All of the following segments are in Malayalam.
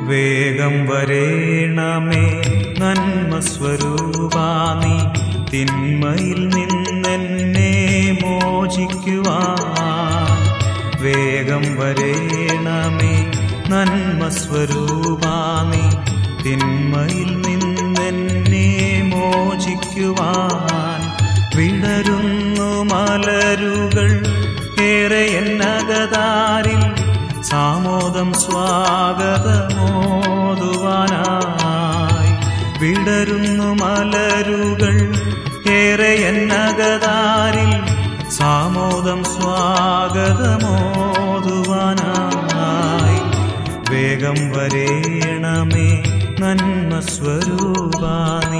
വേഗം വരേണമേ നന്മസ്വരൂപാ നീ തിന്മയിൽ നിന്നെന്നെ മോചിക്കുവാൻ. വേഗം വരേണമേ നന്മസ്വരൂപാ നീ തിന്മയിൽ നിന്നെന്നെ മോചിക്കുവാൻ. വിടരുന്നു മലരുകൾ ഏറെ എന്നകതാരിൽ സാമോദം സ്വാഗതമോതുവാനായി. വിടരുന്നു മലരുകൾ ഏറെ എന്നകതാരിൽ സാമോദം സ്വാഗതമോതുവാനായി. വേഗം വരേണമേ നന്മസ്വരൂപാ നീ.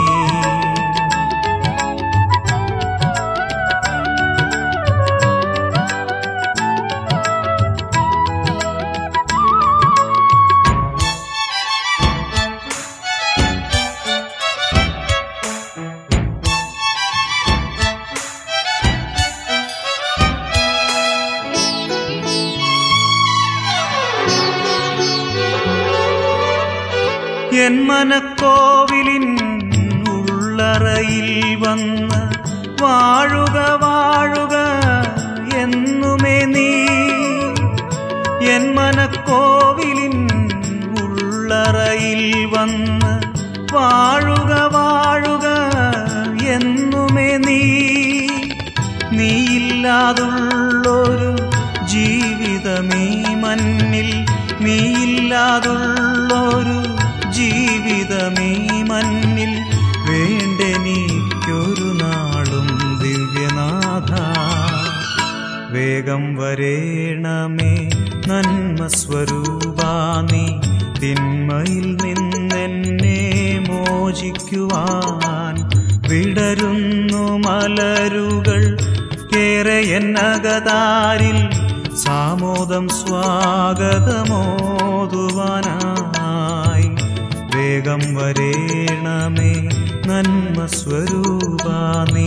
എൻ മനക്കോവിലിൻ ഉള്ളറയിൽ വന്ന് വാഴുക വാഴുക എന്നുമേ നീ. എൻ മനക്കോവിലിൻ ഉള്ളറയിൽ വന്ന് വാഴുക വാഴുക എന്നുമേ നീ. നീയില്ലാതുള്ളൊരു ജീവിതമീ മണ്ണിൽ, നീയില്ലാതുള്ളൊരു ജീവിതമീ മണ്ണിൽ വേണ്ടെനിക്കൊരു നാളും ദിവ്യനാഥ. വേഗം വരേണമേ നന്മസ്വരൂപാ നീ തിന്മയിൽ നിന്നെന്നെ മോചിക്കുവാൻ. വിടരുന്നു മലരുകൾ ഏറെ എന്നകതാരിൽ സാമോദം സ്വാഗതമോതുവാനായി. വേഗം വരേണമേ നന്മസ്വരൂപാ നീ.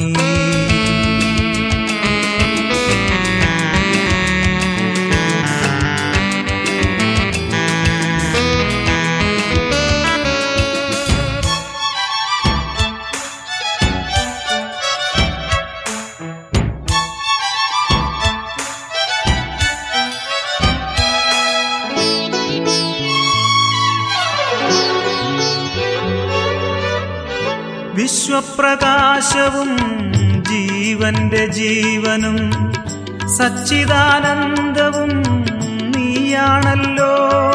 വിശ്വപ്രകാശവും ജീവന്റെ ജീവനും സച്ചിദാനന്ദവും നീയാണല്ലോ.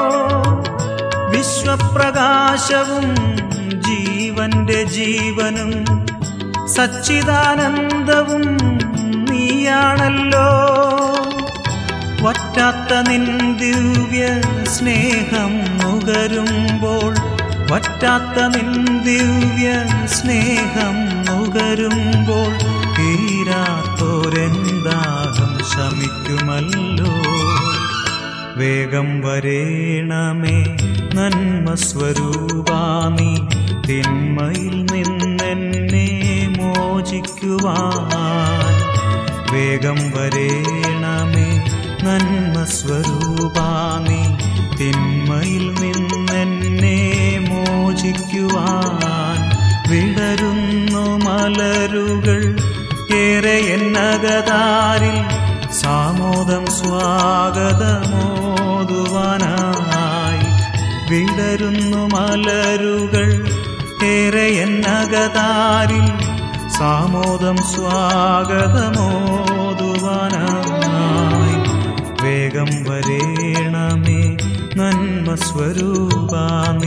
വിശ്വപ്രകാശവും ജീവന്റെ ജീവനും സച്ചിദാനന്ദവും നീയാണല്ലോ. വറ്റാത്ത നിൻ ദിവ്യ സ്നേഹം നുകരുമ്പോൾ, വറ്റാത്ത നിൻ ദിവ്യ സ്നേഹം നുകരുമ്പോൾ തീരാത്തോരെന്താഹം ശമിക്കുമല്ലോ. വേഗം വരേണമേ നന്മസ്വരൂപാ നീ തിന്മയിൽ നിന്നെന്നെ മോചിക്കുവാൻ. വേഗം വരേണമേ നന്മസ്വരൂപാ നീ തിന്മയിൽ നിന്നെന്നെ മോചിക്കുവാൻ. വിടരുന്നു മലരുകൾ ഏറെ എന്നകതാരിൽ സാമോദം സ്വാഗതമോതുവാനായി. വിടരുന്നു മലരുകൾ ഏറെ എന്നകതാരിൽ സാമോദം സ്വാഗതമോതുവാനായി. വേഗം വരേണമേ നന്മസ്വരൂപാ